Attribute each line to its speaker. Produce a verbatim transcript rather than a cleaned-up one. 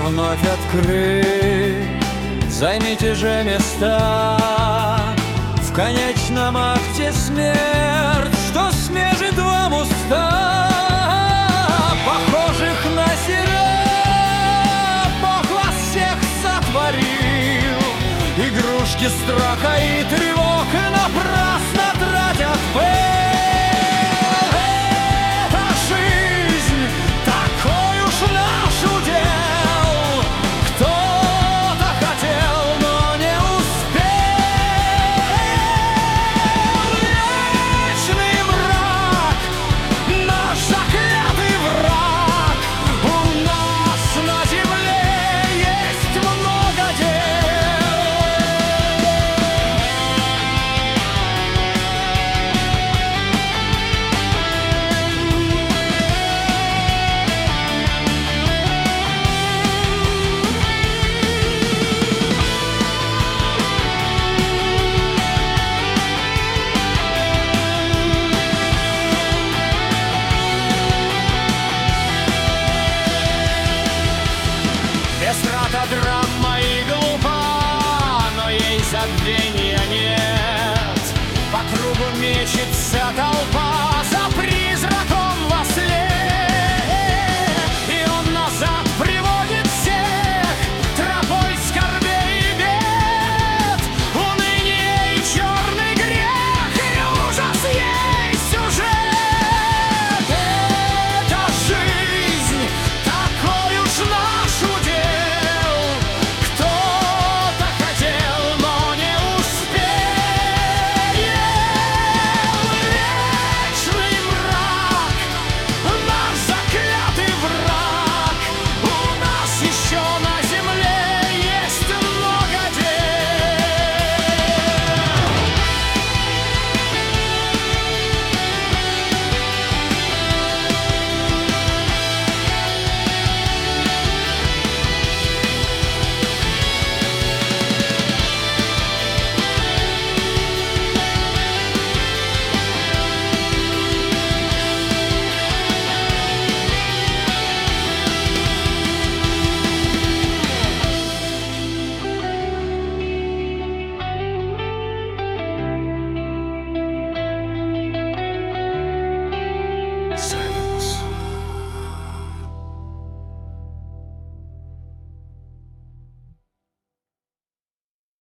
Speaker 1: вновь открыть. Займите же места в конечном акте смерть, что смежит вам уста, похожих на себя. Бог вас всех сотворил, игрушки страха и тревог напрасно тратят пыль. Драма и глупа, но ей забвения нет. По кругу мечется толпа.